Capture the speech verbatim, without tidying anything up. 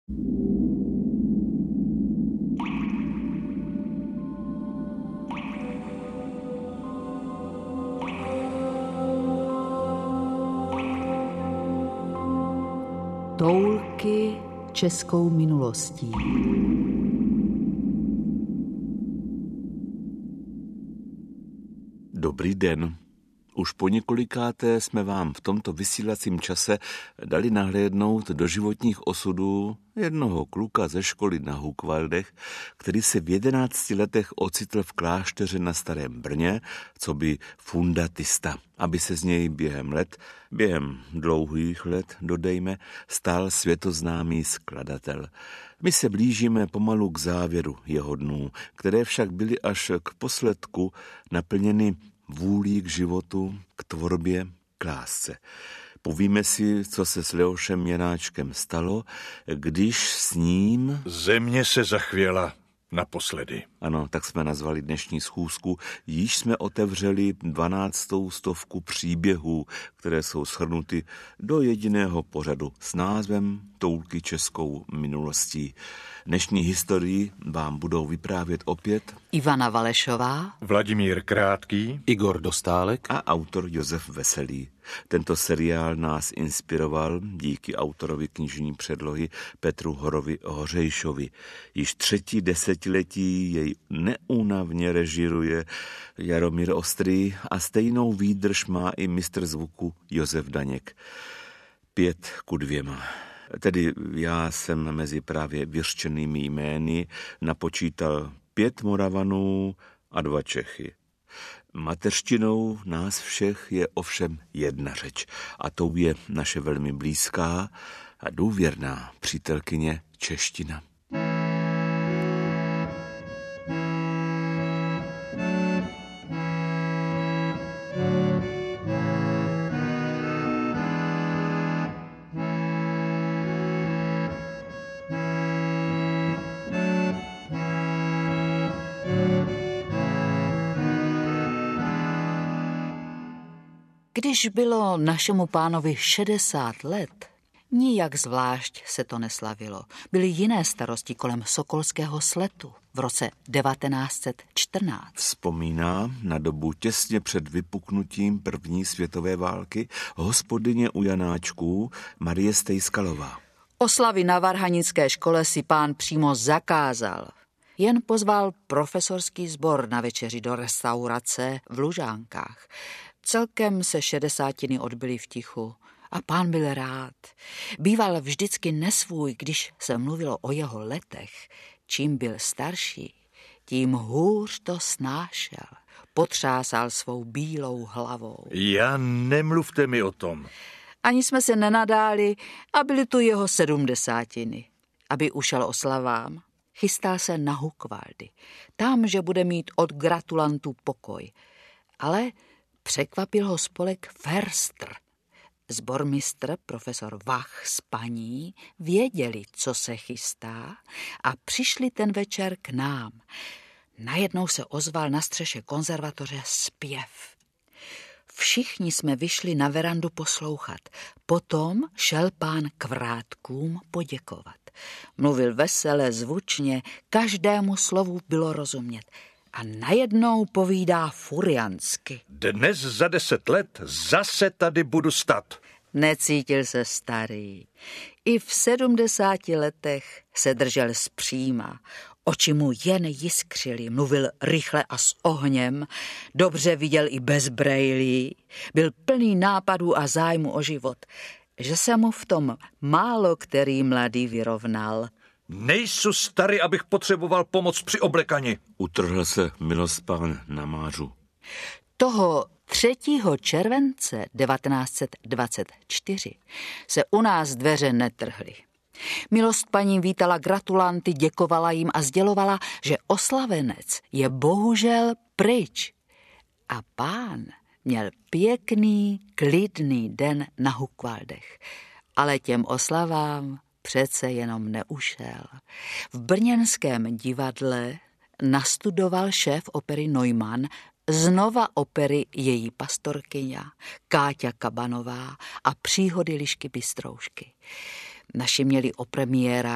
Toulky českou minulostí. Dobrý den. Už po několikáté jsme vám v tomto vysílacím čase dali nahlédnout do životních osudů jednoho kluka ze školy na Hukvaldech, který se v jedenácti letech ocitl v klášteře na Starém Brně, coby fundatista, aby se z něj během let, během dlouhých let, dodejme, stal světoznámý skladatel. My se blížíme pomalu k závěru jeho dnů, které však byly až k posledku naplněny vůlí k životu, k tvorbě, k lásce. Povíme si, co se s Leošem Janáčkem stalo, když s ním... Země se zachvěla naposledy. Ano, tak jsme nazvali dnešní schůzku. Již jsme otevřeli dvanáctou stovku příběhů, které jsou shrnuty do jediného pořadu s názvem Toulky českou minulostí. Dnešní historii vám budou vyprávět opět Ivana Valešová, Vladimír Krátký, Igor Dostálek a autor Josef Veselý. Tento seriál nás inspiroval díky autorovi knižní předlohy Petru Horovi Hořejšovi. Již třetí desetiletí jej neúnavně režíruje Jaromír Ostrý a stejnou výdrž má i mistr zvuku Josef Daněk. Pět ku dvěma. Tedy já jsem mezi právě vyřčenými jmény napočítal pět Moravanů a dva Čechy. Mateřštinou nás všech je ovšem jedna řeč a tou je naše velmi blízká a důvěrná přítelkyně čeština. Když bylo našemu pánovi šedesát let, nijak zvlášť se to neslavilo. Byly jiné starosti kolem Sokolského sletu v roce devatenáct set čtrnáct. Vzpomíná na dobu těsně před vypuknutím první světové války hospodyně u Janáčků Marie Stejskalová. Oslavy na varhanické škole si pán přímo zakázal. Jen pozval profesorský sbor na večeři do restaurace v Lužánkách. Celkem se šedesátiny odbyly v tichu a pán byl rád. Býval vždycky nesvůj, když se mluvilo o jeho letech. Čím byl starší, tím hůř to snášel. Potřásal svou bílou hlavou. Já nemluvte mi o tom. Ani jsme se nenadáli a byly tu jeho sedmdesátiny. Aby ušel oslavám, chystal se na Hukvaldy. Tam, že bude mít od gratulantů pokoj. Ale překvapil ho spolek Verstr. Sbormistr, profesor Vach s paní věděli, co se chystá a přišli ten večer k nám. Najednou se ozval na střeše konzervatoře zpěv. Všichni jsme vyšli na verandu poslouchat. Potom šel pán k Vrátkům poděkovat. Mluvil veselé, zvučně, každému slovu bylo rozumět. A najednou povídá furiansky. Dnes za deset let zase tady budu stat. Necítil se starý. I v sedmdesáti letech se držel zpříma. Oči mu jen jiskřily, mluvil rychle a s ohněm, dobře viděl i bez brejlí, byl plný nápadů a zájmu o život, že se mu v tom málo který mladý vyrovnal. Nejsou starý, abych potřeboval pomoc při oblekani. Utrhl se milostpán na mářu. Toho třetího července devatenáct set dvacet čtyři se u nás dveře netrhly. Milost paní vítala gratulanty, děkovala jim a sdělovala, že oslavenec je bohužel pryč. A pán měl pěkný, klidný den na Hukvaldech. Ale těm oslavám přece jenom neušel. V brněnském divadle nastudoval šéf opery Neumann znova opery Její pastorkyně, Káťa Kabanová a Příhody Lišky Bystroušky. Naši měli o premiérách